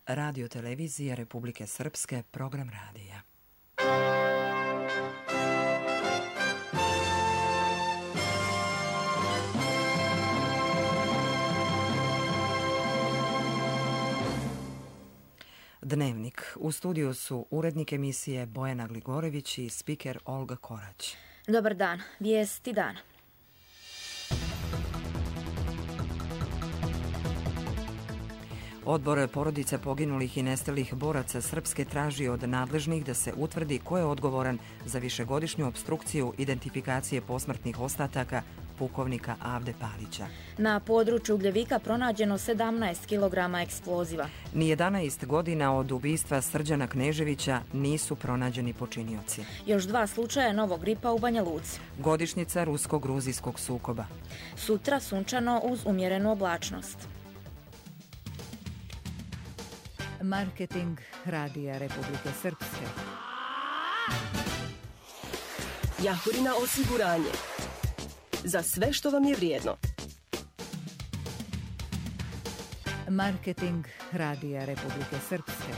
Radio televizije Republike Srpske, program radija. Dnevnik. U studiju su urednik emisije Bojana Gligorević i spiker Olga Korać. Dobar dan. Vijesti dana. Odbor porodice poginulih i nestalih boraca Srpske traži od nadležnih da se utvrdi ko je odgovoran za višegodišnju opstrukciju identifikacije posmrtnih ostataka pukovnika Avde Palića. Na području Ugljevika pronađeno 17 kg eksploziva. Ni 11 godina od ubistva Srđana Kneževića nisu pronađeni počinioci. Još 2 slučaja novog gripa u Banja Luci. Godišnjica rusko-gruzijskog sukoba. Sutra sunčano uz umjerenu oblačnost. Marketing Radija Republike Srpske. Jahorina osiguranje. Za sve što vam je vrijedno. Marketing Radija Republike Srpske.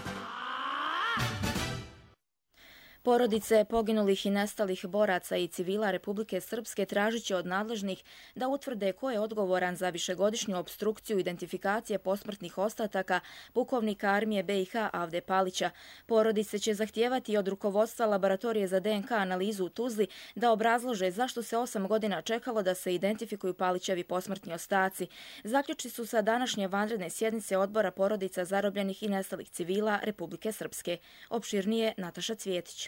Porodice poginulih i nestalih boraca i civila Republike Srpske tražit će od nadležnih da utvrde ko je odgovoran za višegodišnju opstrukciju identifikacije posmrtnih ostataka pukovnika armije BiH Avde Palića. Porodice će zahtijevati od rukovodstva laboratorije za DNK analizu u Tuzli da obrazlože zašto se 8 godina čekalo da se identifikuju Palićevi posmrtni ostaci. Zaključi su sa današnje vanredne sjednice Odbora porodica zarobljenih i nestalih civila Republike Srpske. Opširnije Nataša Cvjetić.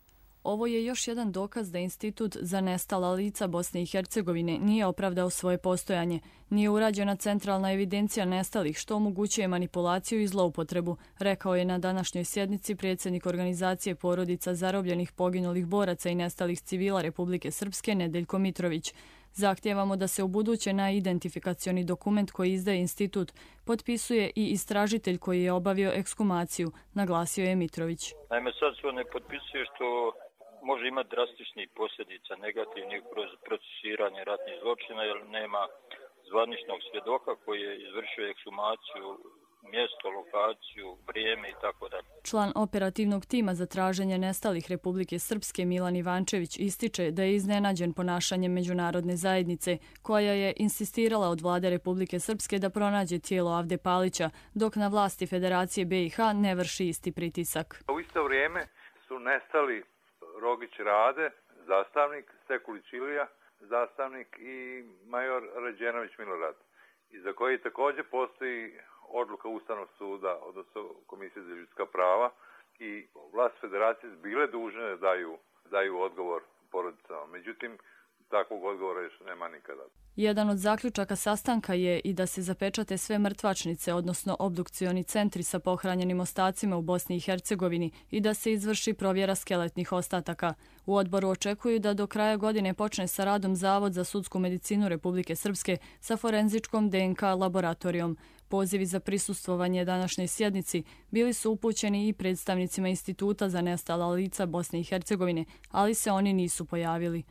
Ovo je još jedan dokaz da Institut za nestala lica Bosne i Hercegovine nije opravdao svoje postojanje. Nije urađena centralna evidencija nestalih, što omogućuje manipulaciju i zloupotrebu, rekao je na današnjoj sjednici predsjednik organizacije porodica zarobljenih poginulih boraca i nestalih civila Republike Srpske Nedeljko Mitrović. Zahtijevamo da se ubuduće na identifikacioni dokument koji izdaje institut potpisuje i istražitelj koji je obavio ekshumaciju, naglasio je Mitrović. Naime, sad se on ne potpisuje što može imati drastičnih posljedica negativnih kroz procesiranje ratnih zločina, jer nema zvaničnog svjedoka koji je izvršio ekshumaciju, mjesto, lokaciju, vrijeme i tako dalje. Član operativnog tima za traženje nestalih Republike Srpske Milan Ivančević ističe da je iznenađen ponašanjem međunarodne zajednice, koja je insistirala od vlade Republike Srpske da pronađe tijelo Avde Palića, dok na vlasti Federacije BiH ne vrši isti pritisak. U isto vrijeme su nestali Rogić Rade, zastavnik, Sekulić Ilija, zastavnik i major Ređenović Milorad, i za koji također postoji odluka Ustavnog suda, odnosno Komisije za ljudska prava, i vlast federacije bile dužne da daju odgovor porodicama. Međutim, takvog odgovora još nema nikada. Jedan od zaključaka sastanka je i da se zapečate sve mrtvačnice, odnosno obdukcioni centri sa pohranjenim ostacima u Bosni i Hercegovini i da se izvrši provjera skeletnih ostataka. U odboru očekuju da do kraja godine počne sa radom Zavod za sudsku medicinu Republike Srpske sa forenzičkom DNK laboratorijom. Pozivi za prisustvovanje današnjoj sjednici bili su upućeni i predstavnicima Instituta za nestala lica Bosne i Hercegovine, ali se oni nisu pojavili.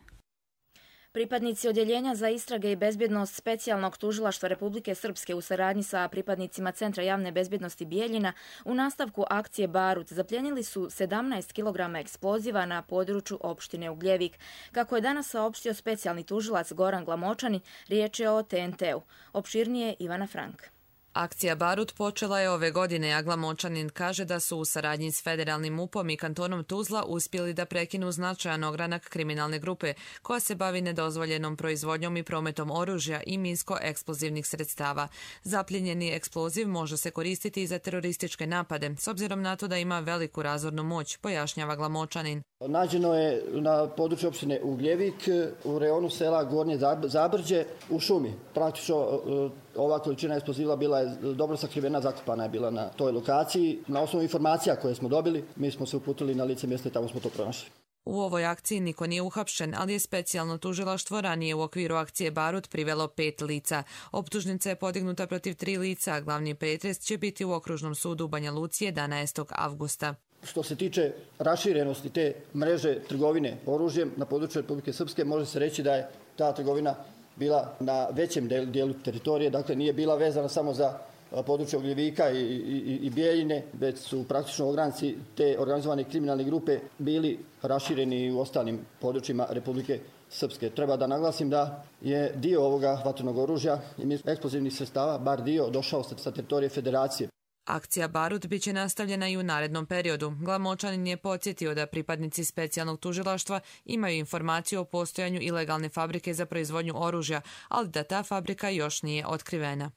Pripadnici Odjeljenja za istrage i bezbjednost Specijalnog tužilaštva Republike Srpske u saradnji sa pripadnicima Centra javne bezbjednosti Bijeljina u nastavku akcije Barut zapljenili su 17 kg eksploziva na području opštine Ugljevik. Kako je danas saopštio specijalni tužilac Goran Glamočanin, riječ je o TNT-u. Opširnije Ivana Frank. Akcija Barut počela je ove godine, a Glamočanin kaže da su u saradnji s federalnim MUP-om i kantonom Tuzla uspjeli da prekinu značajan ogranak kriminalne grupe koja se bavi nedozvoljenom proizvodnjom i prometom oružja i minsko-eksplozivnih sredstava. Zapljenjeni eksploziv može se koristiti i za terorističke napade, s obzirom na to da ima veliku razornu moć, pojašnjava Glamočanin. Nađeno je na području opštine Ugljevik u reonu sela Gornje Zabrđe u šumi. Praktično ova količina eksploziva bila je dobro sakrivena, zakopana je bila na toj lokaciji. Na osnovu informacija koje smo dobili, mi smo se uputili na lice mjesta i tamo smo to pronašli. U ovoj akciji niko nije uhapšen, ali je specijalno tužilaštvo ranije u okviru akcije Barut privelo 5 lica. Optužnica je podignuta protiv 3 lica, a glavni pretres će biti u Okružnom sudu u Banja Luci 11. avgusta. Što se tiče raširenosti te mreže trgovine oružjem na području Republike Srpske, može se reći da je ta trgovina bila na većem dijelu teritorije, dakle nije bila vezana samo za područja Ugljevika i Bijeljine, već su praktično ogranci te organizovane kriminalne grupe bili rašireni u ostalim područjima Republike Srpske. Treba da naglasim da je dio ovoga vatrenog oružja i eksplozivnih sredstava, bar dio, došao sa teritorije Federacije. Akcija Barut biće nastavljena i u narednom periodu. Glamočanin je podsjetio da pripadnici specijalnog tužilaštva imaju informaciju o postojanju ilegalne fabrike za proizvodnju oružja, ali da ta fabrika još nije otkrivena.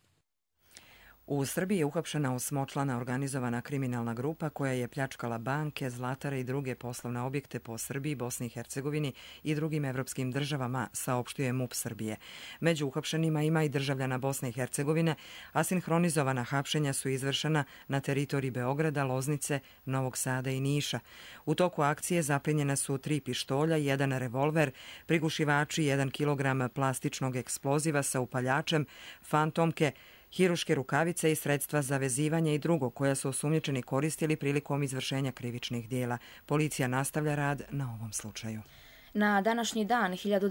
U Srbiji je uhapšena osmočlana organizovana kriminalna grupa koja je pljačkala banke, zlatare i druge poslovne objekte po Srbiji, Bosni i Hercegovini i drugim evropskim državama, saopštuje MUP Srbije. Među uhapšenima ima i državljana Bosne i Hercegovine, a sinhronizovana hapšenja su izvršena na teritoriji Beograda, Loznice, Novog Sada i Niša. U toku akcije zaplenjena su 3 pištolja, 1 revolver, prigušivači, 1 kilogram plastičnog eksploziva sa upaljačem, fantomke, hiruške rukavice i sredstva za vezivanje i drugo koja su osumnjičeni koristili prilikom izvršenja krivičnih dijela. Policija nastavlja rad na ovom slučaju. Na današnji dan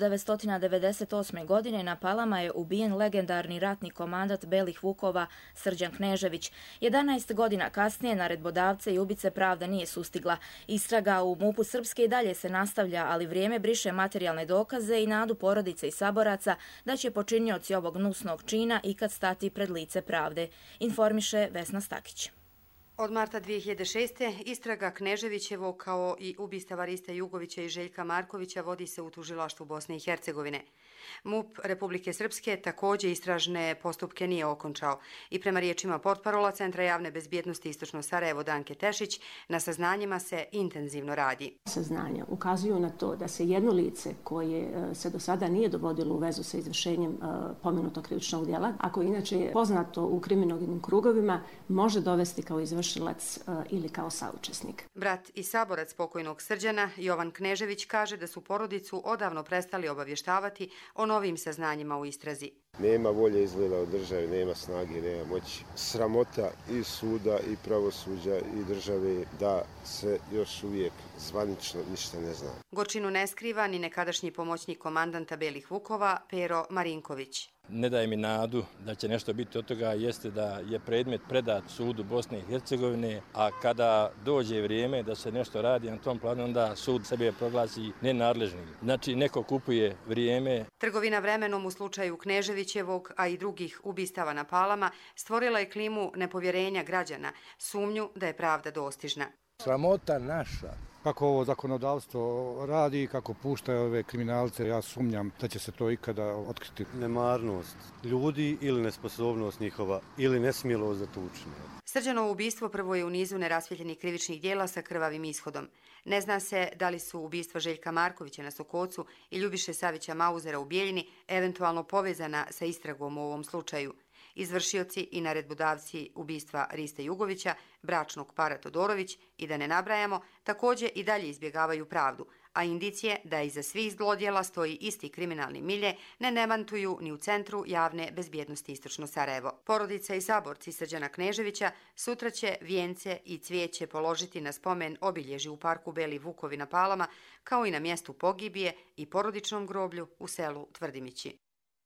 1998. godine na Palama je ubijen legendarni ratni komandant Belih Vukova Srđan Knežević. 11 godina kasnije naredbodavce i ubice pravda nije sustigla. Istraga u MUP-u Srpske i dalje se nastavlja, ali vrijeme briše materijalne dokaze i nadu porodice i saboraca da će počinioci ovog gnusnog čina ikad stati pred lice pravde, informiše Vesna Stakić. Od marta 2006. istraga Kneževićevog kao i ubistava Riste Jugovića i Željka Markovića vodi se u tužilaštvu Bosne i Hercegovine. MUP Republike Srpske također istražne postupke nije okončao i prema riječima portparola Centra javne bezbjednosti Istočno Sarajevo Danke Tešić, na saznanjima se intenzivno radi. Saznanja ukazuju na to da se jedno lice koje se do sada nije dovodilo u vezu sa izvršenjem pomenutog krivičnog djela, ako inače je poznato u kriminognim krugovima, može dovesti kao izvršilac ili kao saučesnik. Brat i saborac pokojnog Srđana, Jovan Knežević, kaže da su porodicu odavno prestali obavještavati o novim saznanjima u istrazi. Nema volje izgleda od države, nema snage, nema moći. Sramota i suda i pravosuđa i države da se još uvijek zvanično ništa ne zna. Gorčinu ne skriva ni nekadašnji pomoćnik komandanta Belih Vukova, Pero Marinković. Ne daje mi nadu da će nešto biti od toga, jeste da je predmet predat sudu Bosne i Hercegovine, a kada dođe vrijeme da se nešto radi na tom planu, onda sud sebe proglasi nenadležnim. Znači, neko kupuje vrijeme. Trgovina vremenom u slučaju Kneževićevog, a i drugih ubistava na Palama, stvorila je klimu nepovjerenja građana, sumnju da je pravda dostižna. Sramota naša. Kako ovo zakonodavstvo radi, kako pušta ove kriminalce, ja sumnjam da će se to ikada otkriti. Nemarnost ljudi ili nesposobnost njihova ili nesmjelost za tučnje. Srđanovo ubistvo prvo je u nizu nerasvjetljenih krivičnih djela sa krvavim ishodom. Ne zna se da li su ubistva Željka Markovića na Sokocu i Ljubiše Savića Mauzera u Bijeljini eventualno povezana sa istragom u ovom slučaju. Izvršioci i naredbodavci ubistva Riste Jugovića, bračnog para Todorović i da ne nabrajamo, također i dalje izbjegavaju pravdu, a indicije da iza svih zlodjela stoji isti kriminalni milje ne demantuju ni u Centru javne bezbjednosti Istočno Sarajevo. Porodica i saborci Srđana Kneževića sutra će vijence i cvijeće položiti na spomen obilježi u parku Beli Vukovi na Palama, kao i na mjestu pogibije i porodičnom groblju u selu Tvrdimići.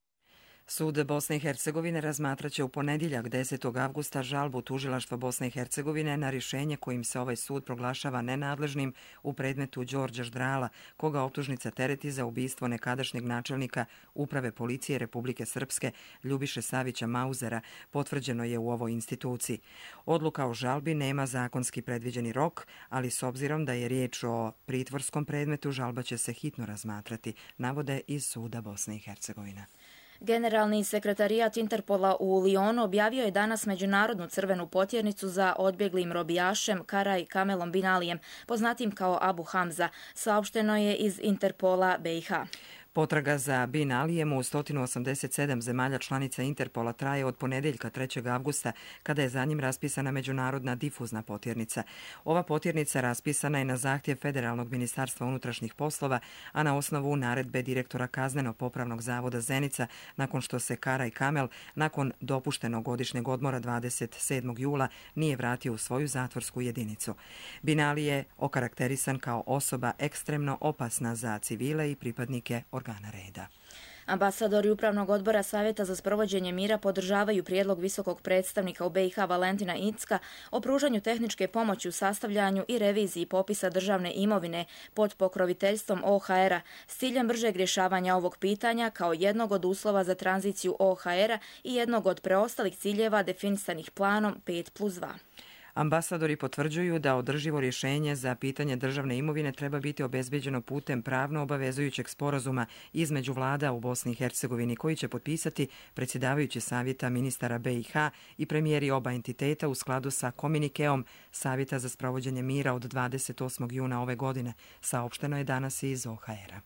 Sud Bosne i Hercegovine razmatraće u ponedjeljak 10. avgusta žalbu tužilaštva Bosne i Hercegovine na rješenje kojim se ovaj sud proglašava nenadležnim u predmetu Đorđa Ždrala, koga optužnica tereti za ubistvo nekadašnjeg načelnika Uprave policije Republike Srpske Ljubiše Savića Mauzera, potvrđeno je u ovoj instituciji. Odluka o žalbi nema zakonski predviđeni rok, ali s obzirom da je riječ o pritvorskom predmetu, žalba će se hitno razmatrati, navode iz suda Bosne i Hercegovine. Generalni sekretarijat Interpola u Lionu objavio je danas međunarodnu crvenu potjernicu za odbjeglim robijašem Karaj Kamelom Binalijem, poznatim kao Abu Hamza, saopšteno je iz Interpola BiH. Potraga za Bin Alijem u 187 zemalja članica Interpola traje od ponedjeljka 3. avgusta, kada je za njim raspisana međunarodna difuzna potjernica. Ova potjernica raspisana je na zahtjev Federalnog ministarstva unutrašnjih poslova, a na osnovu naredbe direktora Kazneno-popravnog zavoda Zenica, nakon što se Karaj Kamel, nakon dopuštenog godišnjeg odmora 27. jula, nije vratio u svoju zatvorsku jedinicu. Bin Ali je okarakterisan kao osoba ekstremno opasna za civile i pripadnike organa reda. Ambasadori Upravnog odbora Savjeta za sprovođenje mira podržavaju prijedlog visokog predstavnika u BiH Valentina Incka o pružanju tehničke pomoći u sastavljanju i reviziji popisa državne imovine pod pokroviteljstvom OHR-a s ciljem bržeg rješavanja ovog pitanja kao jednog od uslova za tranziciju OHR-a i jednog od preostalih ciljeva definisanih planom 5+2. Ambasadori potvrđuju da održivo rješenje za pitanje državne imovine treba biti obezbeđeno putem pravno obavezujućeg sporazuma između vlada u Bosni i Hercegovini koji će potpisati predsjedavajući Savjeta ministara BiH i premijeri oba entiteta u skladu sa komunikeom Savjeta za sprovođenje mira od 28. juna ove godine. Saopšteno je danas iz OHR-a.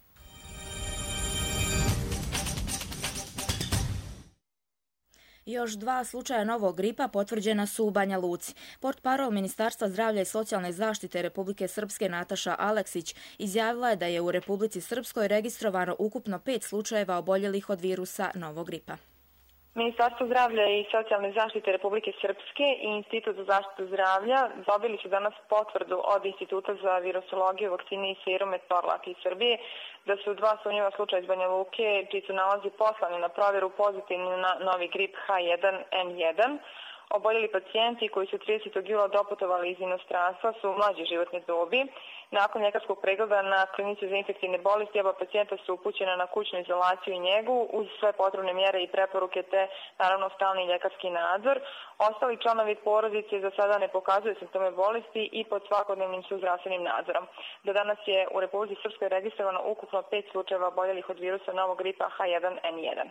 Još 2 slučaja novog gripa potvrđena su u Banja Luci. Portparol Ministarstva zdravlja i socijalne zaštite Republike Srpske Nataša Aleksić izjavila je da je u Republici Srpskoj registrovano ukupno 5 slučajeva oboljelih od virusa novog gripa. Ministarstvo zdravlja i socijalne zaštite Republike Srpske i Institut za zaštitu zdravlja dobili su danas potvrdu od Instituta za virusologiju, vakcine i serume Torlak iz Srbije da su 2 sumnjiva slučaja iz Banja Luke čiji su nalazi poslani na provjeru pozitivni na novi grip H1N1. Oboljeli pacijenti koji su 30. jula doputovali iz inostranstva su mlađe životne dobi. Nakon ljekarskog pregleda na klinici za infektivne bolesti oba pacijenta su upućena na kućnu izolaciju i njegu uz sve potrebne mjere i preporuke te naravno stalni ljekarski nadzor. Ostali članovi porodice za sada ne pokazuju simptome bolesti i pod svakodnevnim su zdravstvenim nadzorom. Do danas je u Republici Srpskoj registrovano ukupno 5 slučajeva oboljelih od virusa novog gripa H1N1.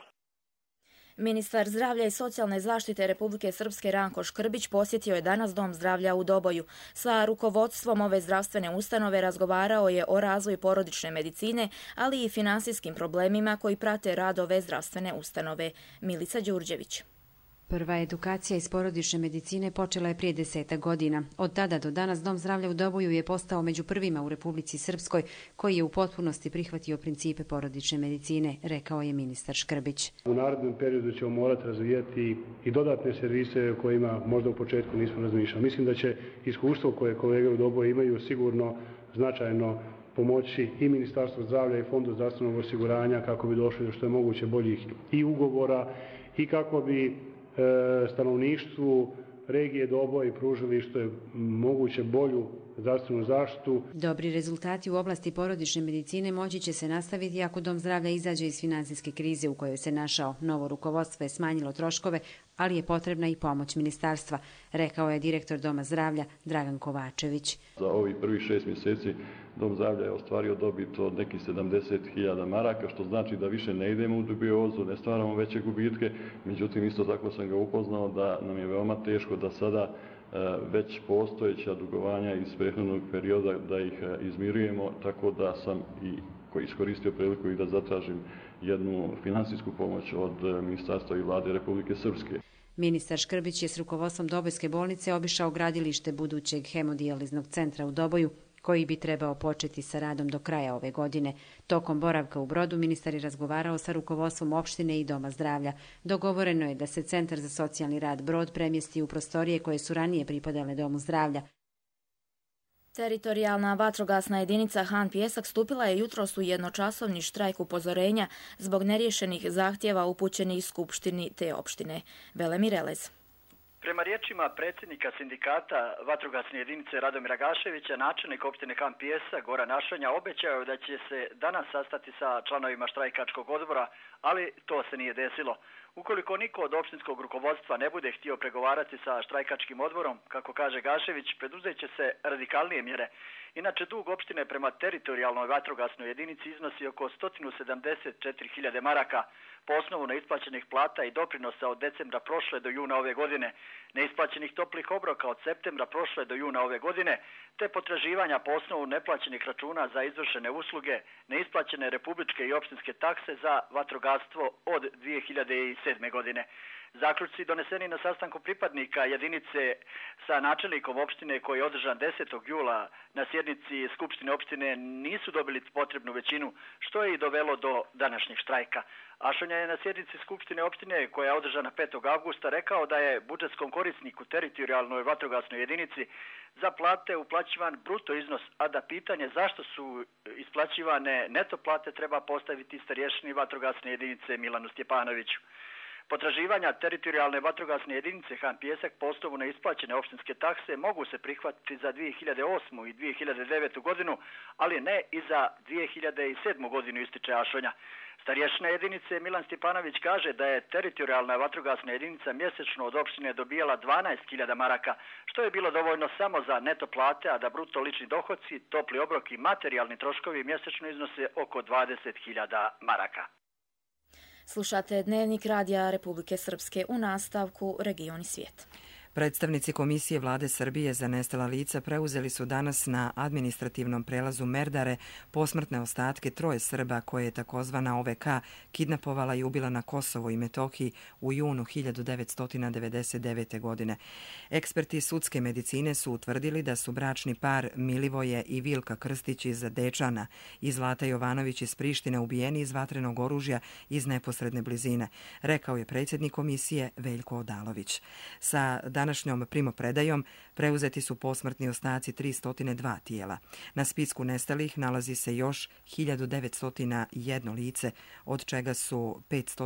Ministar zdravlja i socijalne zaštite Republike Srpske Ranko Škrbić posjetio je danas Dom zdravlja u Doboju. Sa rukovodstvom ove zdravstvene ustanove razgovarao je o razvoju porodične medicine, ali i finansijskim problemima koji prate rad ove zdravstvene ustanove. Milica Đurđević. Prva edukacija iz porodične medicine počela je prije 10 godina. Od tada do danas Dom zdravlja u Doboju je postao među prvima u Republici Srpskoj koji je u potpunosti prihvatio principe porodične medicine, rekao je ministar Škrbić. U narednom periodu ćemo morati razvijati i dodatne servise o kojima možda u početku nismo razmišljali. Mislim da će iskustvo koje kolege u Doboju imaju sigurno značajno pomoći i Ministarstvo zdravlja i Fondu zdravstvenog osiguranja kako bi došli do što je moguće boljih i ugovora i kako bi stanovništvu regije Doboj pružili što je moguće bolju zdravstvenu zaštitu. Dobri rezultati u oblasti porodične medicine moći će se nastaviti ako Dom zdravlja izađe iz finansijske krize u kojoj se našao. Novo rukovodstvo je smanjilo troškove, ali je potrebna i pomoć ministarstva, rekao je direktor Doma zdravlja Dragan Kovačević. Za ovih prvih 6 mjeseci Dom zdravlja je ostvario dobit od nekih 70.000 maraka, što znači da više ne idemo u dubiozu, ne stvaramo veće gubitke. Međutim, isto tako sam ga upoznao da nam je veoma teško da sada već postojeća dugovanja iz prethodnog perioda da ih izmirujemo, tako da sam i iskoristio priliku i da zatražim jednu finansijsku pomoć od Ministarstva i Vlade Republike Srpske. Ministar Škrbić je s rukovodstvom Dobojske bolnice obišao gradilište budućeg hemodijaliznog centra u Doboju, koji bi trebao početi sa radom do kraja ove godine. Tokom boravka u Brodu ministar je razgovarao sa rukovodstvom opštine i Doma zdravlja. Dogovoreno je da se Centar za socijalni rad Brod premjesti u prostorije koje su ranije pripadale Domu zdravlja. Teritorijalna vatrogasna jedinica Han Pjesak stupila je jutros u jednočasovni štrajk upozorenja zbog neriješenih zahtjeva upućenih Skupštini te opštine. Velemir Elez. Prema riječima predsjednika sindikata vatrogasne jedinice Radomira Gaševića, načelnik opštine Han Pjesak Goran Ašanja obećao da će se danas sastati sa članovima štrajkačkog odbora, ali to se nije desilo. Ukoliko niko od opštinskog rukovodstva ne bude htio pregovarati sa štrajkačkim odborom, kako kaže Gašević, preduzet će se radikalnije mjere. Inače, dug opštine prema teritorijalnoj vatrogasnoj jedinici iznosi oko 174.000 maraka po osnovu neisplaćenih plata i doprinosa od decembra prošle do juna ove godine, neisplaćenih toplih obroka od septembra prošle do juna ove godine, te potraživanja po osnovu neplaćenih računa za izvršene usluge, neisplaćene republičke i opštinske takse za vatrogastvo od 2007. godine. Zaključci doneseni na sastanku pripadnika jedinice sa načelnikom opštine koji je održan 10. jula na sjednici Skupštine opštine nisu dobili potrebnu većinu, što je i dovelo do današnjeg štrajka. Ašonja je na sjednici Skupštine opštine koja je održana 5. avgusta rekao da je budžetskom korisniku teritorijalnoj vatrogasnoj jedinici za plate uplaćivan bruto iznos, a da pitanje zašto su isplaćivane neto plate treba postaviti starješini vatrogasne jedinice Milanu Stjepanoviću. Potraživanja teritorijalne vatrogasne jedinice Han Pijesak po osnovu neisplaćene opštinske takse mogu se prihvatiti za 2008. i 2009. godinu, ali ne i za 2007. godinu, ističe Ašonja. Starješina jedinice Milan Stjepanović kaže da je teritorijalna vatrogasna jedinica mjesečno od opštine dobijala 12.000 maraka, što je bilo dovoljno samo za neto plate, a da bruto lični dohodci, topli obrok i materijalni troškovi mjesečno iznose oko 20.000 maraka. Slušate Dnevnik Radija Republike Srpske, u nastavku Region i svijet. Predstavnici Komisije Vlade Srbije za nestala lica preuzeli su danas na administrativnom prelazu Merdare posmrtne ostatke 3 Srba koje je takozvana OVK kidnapovala i ubila na Kosovo i Metohiji u junu 1999. godine. Eksperti sudske medicine su utvrdili da su bračni par Milivoje i Vilka Krstić iz Dečana i Zlata Jovanović iz Prištine ubijeni iz vatrenog oružja iz neposredne blizine, rekao je predsjednik komisije Veljko Odalović. Sa današnjom primopredajom preuzeti su posmrtni ostaci 302 tijela. Na spisku nestalih nalazi se još 1901 lice, od čega su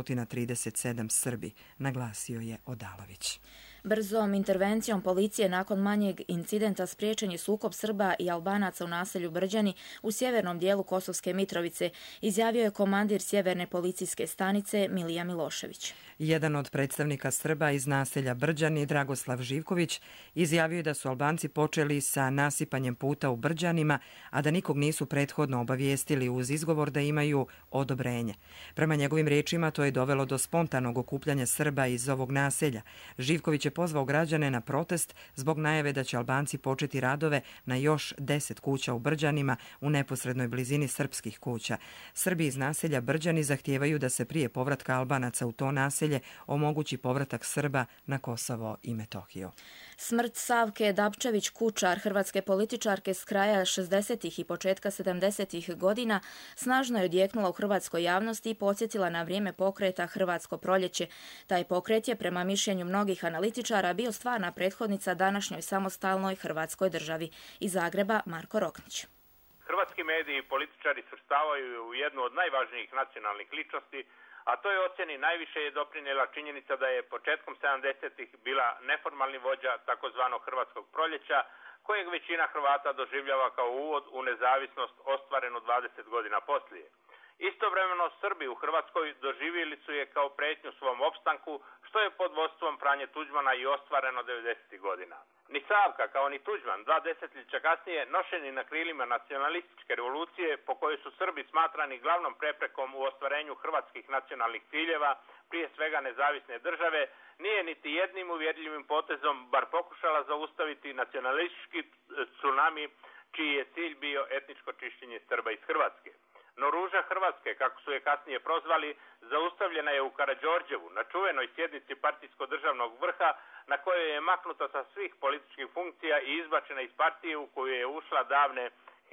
537 Srbi, naglasio je Odalović. Brzom intervencijom policije nakon manjeg incidenta spriječen je sukob Srba i Albanaca u naselju Brđani u sjevernom dijelu Kosovske Mitrovice, izjavio je komandir sjeverne policijske stanice Milija Milošević. Jedan od predstavnika Srba iz naselja Brđani, Dragoslav Živković, izjavio je da su Albanci počeli sa nasipanjem puta u Brđanima, a da nikog nisu prethodno obavijestili uz izgovor da imaju odobrenje. Prema njegovim riječima to je dovelo do spontanog okupljanja Srba iz ovog naselja. Živković je pozvao građane na protest zbog najave da će Albanci početi radove na još 10 kuća u Brđanima u neposrednoj blizini srpskih kuća. Srbi iz naselja Brđani zahtijevaju da se prije povratka Albanaca u to naselje omogući povratak Srba na Kosovo i Metohiju. Smrt Savke Dabčević-Kučar, hrvatske političarke s kraja 60. i početka 70. godina, snažno je odjeknula u hrvatskoj javnosti i podsjetila na vrijeme pokreta Hrvatsko proljeće. Taj pokret je, prema mišljenju mnogih analitičara, bio stvarna prethodnica današnjoj samostalnoj Hrvatskoj državi. Iz Zagreba, Marko Roknić. Hrvatski mediji i političari svrstavaju u jednu od najvažnijih nacionalnih ličnosti, a to je ocjeni najviše je doprinijela činjenica da je početkom 70-ih bila neformalni vođa takozvanog Hrvatskog proljeća, kojeg većina Hrvata doživljava kao uvod u nezavisnost ostvarenu 20 godina poslije. Istovremeno Srbi u Hrvatskoj doživjeli su je kao prijetnju svom opstanku, što je pod vodstvom Franje Tuđmana i ostvareno 90. godina. Ni Savka, kao ni Tuđman, 2 desetljeća kasnije, nošeni na krilima nacionalističke revolucije, po kojoj su Srbi smatrani glavnom preprekom u ostvarenju hrvatskih nacionalnih ciljeva, prije svega nezavisne države, nije niti jednim uvjerljivim potezom bar pokušala zaustaviti nacionalistički tsunami, čiji je cilj bio etničko čišćenje Srba iz Hrvatske. No ruža Hrvatske, kako su je kasnije prozvali, zaustavljena je u Karađorđevu, na čuvenoj sjednici partijsko-državnog vrha, na kojoj je maknuta sa svih političkih funkcija i izbačena iz partije u koju je ušla davne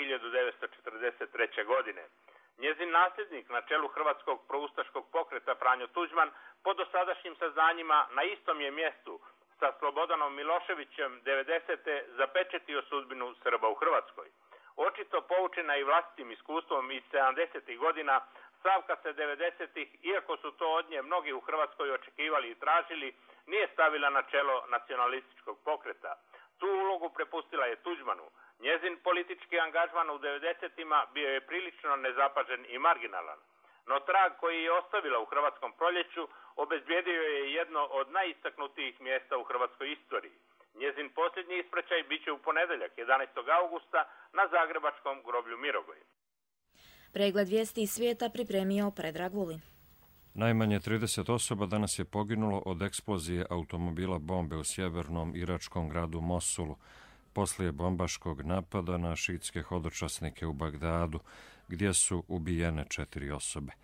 1943. godine. Njezin nasljednik na čelu hrvatskog proustaškog pokreta Franjo Tuđman po dosadašnjim saznanjima na istom je mjestu sa Slobodanom Miloševićem 90. zapečetio sudbinu Srba u Hrvatskoj. Očito poučena i vlastitim iskustvom iz 70. godina, Savka se 90. iako su to od nje mnogi u Hrvatskoj očekivali i tražili, nije stavila na čelo nacionalističkog pokreta. Tu ulogu prepustila je Tuđmanu. Njezin politički angažman u 90-ima bio je prilično nezapažen i marginalan. No trag koji je ostavila u Hrvatskom proljeću obezbijedio je jedno od najistaknutijih mjesta u hrvatskoj istoriji. Njezin posljednji ispraćaj bit će u ponedeljak, 11. augusta, na zagrebačkom groblju Mirogoj. Pregled vijesti iz svijeta pripremio Predrag Vulin. Najmanje 30 osoba danas je poginulo od eksplozije automobila bombe u sjevernom iračkom gradu Mosulu, poslije bombaškog napada na šiitske hodočasnike u Bagdadu, gdje su ubijene 4 osobe.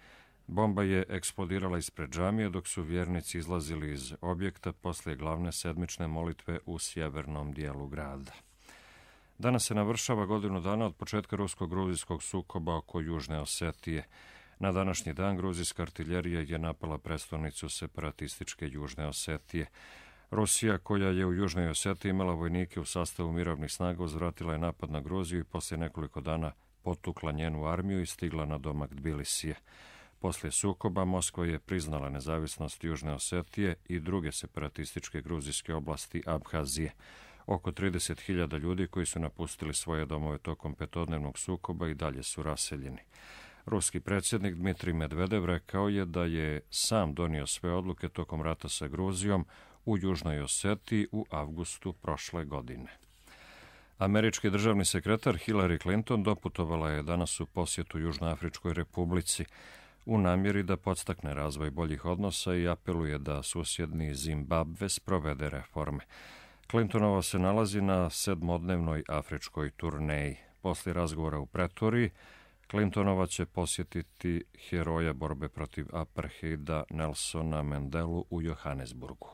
Bomba je eksplodirala ispred džamije dok su vjernici izlazili iz objekta poslije glavne sedmične molitve u sjevernom dijelu grada. Danas se navršava godinu dana od početka rusko-gruzijskog sukoba oko Južne Osetije. Na današnji dan gruzijska artiljerija je napala prestolnicu separatističke Južne Osetije. Rusija, koja je u Južnoj Osetiji imala vojnike u sastavu mirovnih snaga, uzvratila je napad na Gruziju i poslije nekoliko dana potukla njenu armiju i stigla na domak Tbilisija. Poslije sukoba Moskva je priznala nezavisnost Južne Osetije i druge separatističke gruzijske oblasti Abhazije. Oko 30.000 ljudi koji su napustili svoje domove tokom petodnevnog sukoba i dalje su raseljeni. Ruski predsjednik Dmitrij Medvedev rekao je da je sam donio sve odluke tokom rata sa Gruzijom u Južnoj Osetiji u avgustu prošle godine. Američki državni sekretar Hillary Clinton doputovala je danas u posjetu Južnoafričkoj republici u namjeri da podstakne razvoj boljih odnosa i apeluje da susjedni Zimbabve sprovede reforme. Clintonova se nalazi na 7-dnevnoj afričkoj turneji. Poslije razgovora u Pretoriji, Clintonova će posjetiti heroja borbe protiv apartheida Nelsona Mandelu u Johannesburgu.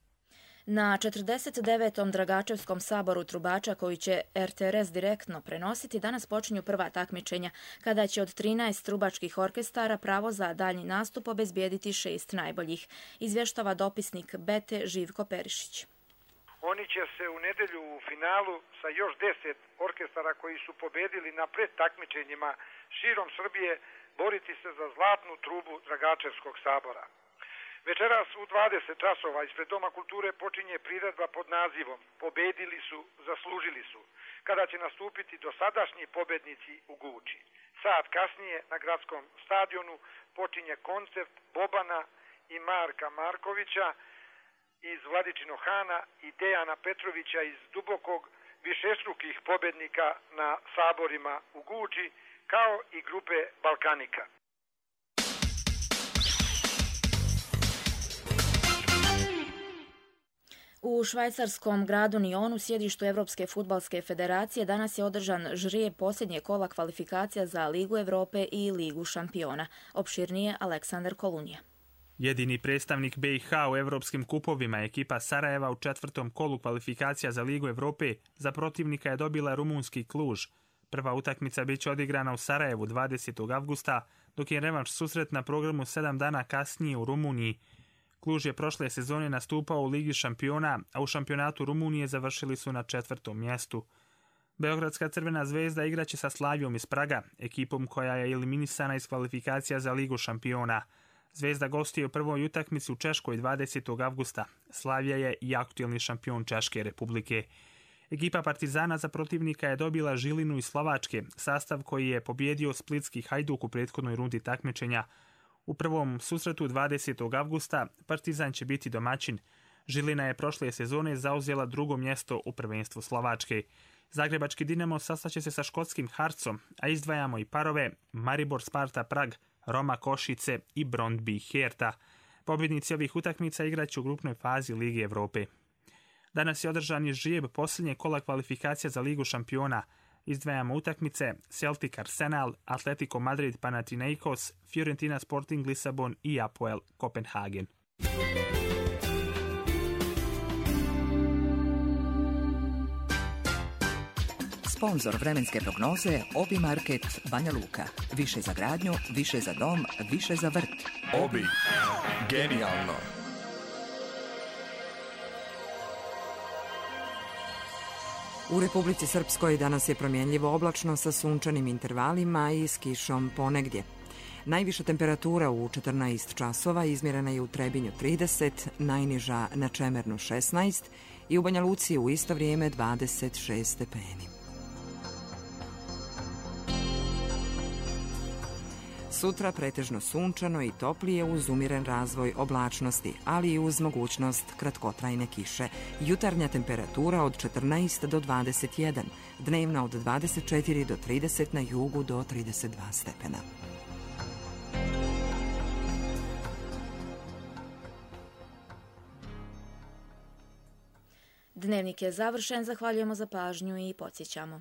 Na 49. Dragačevskom saboru trubača koji će RTRS direktno prenositi, danas počinju prva takmičenja, kada će od 13 trubačkih orkestara pravo za daljnji nastup obezbijediti 6 najboljih, izvještava dopisnik Bete Živko Perišić. Oni će se u nedjelju u finalu sa još 10 orkestara koji su pobedili na predtakmičenjima širom Srbije boriti se za zlatnu trubu Dragačevskog sabora. Večeras u 20 časova ispred Doma kulture počinje priredba pod nazivom Pobedili su, zaslužili su, kada će nastupiti dosadašnji pobednici u Guči. Sat kasnije na gradskom stadionu počinje koncert Bobana i Marka Markovića iz Vladičinog Hana i Dejana Petrovića iz Dubokog, višestrukih pobednika na saborima u Guči, kao i grupe Balkanika. U švajcarskom gradu Nionu, sjedištu Evropske fudbalske federacije, danas je održan žrijeb posljednje kola kvalifikacija za Ligu Evrope i Ligu šampiona. Opširnije Aleksandar Kolunija. Jedini predstavnik BiH u evropskim kupovima, ekipa Sarajeva u 4. kolu kvalifikacija za Ligu Evrope, za protivnika je dobila rumunski Kluž. Prva utakmica biće odigrana u Sarajevu 20. avgusta, dok je revanš susret na programu 7 dana kasnije u Rumuniji. Kluž je prošle sezone nastupao u Ligi šampiona, a u šampionatu Rumunije završili su na 4. mjestu. Beogradska Crvena zvezda igraće sa Slavijom iz Praga, ekipom koja je eliminisana iz kvalifikacija za Ligu šampiona. Zvezda gostuje u prvoj utakmici u Češkoj 20. avgusta. Slavija je i aktuelni šampion Češke republike. Ekipa Partizana za protivnika je dobila Žilinu iz Slovačke, sastav koji je pobjedio splitski Hajduk u prethodnoj rundi takmičenja. U prvom susretu 20. avgusta Partizan će biti domaćin. Žilina je prošle sezone zauzela 2. mjesto u prvenstvu Slovačke. Zagrebački Dinamo sastaće se sa škotskim Harcom, a izdvajamo i parove Maribor Sparta Prag, Roma Košice i Brondby Herta. Pobjednici ovih utakmica igraće u grupnoj fazi Lige Evrope. Danas je održan i žrijeb posljednje kola kvalifikacija za Ligu šampiona. Izdvajamo utakmice Celtic Arsenal, Atletico Madrid Panathinaikos, Fiorentina Sporting Lisabon i Apoel Kopenhagen. Sponzor vremenske prognoze Obi Market Banja Luka. Više za gradnju, više za dom, više za vrt. Obi. Genijalno. U Republici Srpskoj danas je promjenljivo oblačno sa sunčanim intervalima i s kišom ponegdje. Najviša temperatura u 14 časova izmjerena je u Trebinju 30, najniža na Čemernu 16 i u Banja Luci u isto vrijeme 26 stepeni. Sutra pretežno sunčano i toplije uz umiren razvoj oblačnosti, ali i uz mogućnost kratkotrajne kiše. Jutarnja temperatura od 14 do 21, dnevna od 24 do 30, na jugu do 32 stepena. Dnevnik je završen, zahvaljujemo za pažnju i podsjećamo.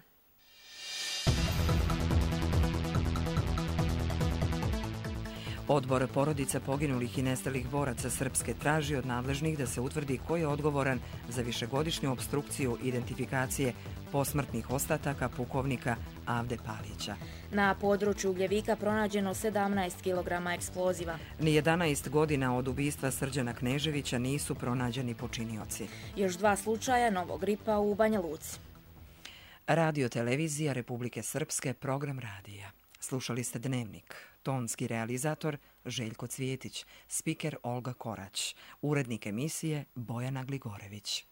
Odbor porodice poginulih i nestalih boraca Srpske traži od nadležnih da se utvrdi ko je odgovoran za višegodišnju obstrukciju identifikacije posmrtnih ostataka pukovnika Avde Palića. Na području Ugljevika pronađeno 17 kg eksploziva. Ni 11 godina od ubistva Srđana Kneževića nisu pronađeni počinioci. Još 2 slučaja novog gripa u Banja Luci. Radio televizija Republike Srpske, program radija. Slušali ste Dnevnik. Tonski realizator Željko Cvijetić, spiker Olga Korać, urednik emisije Bojana Gligorević.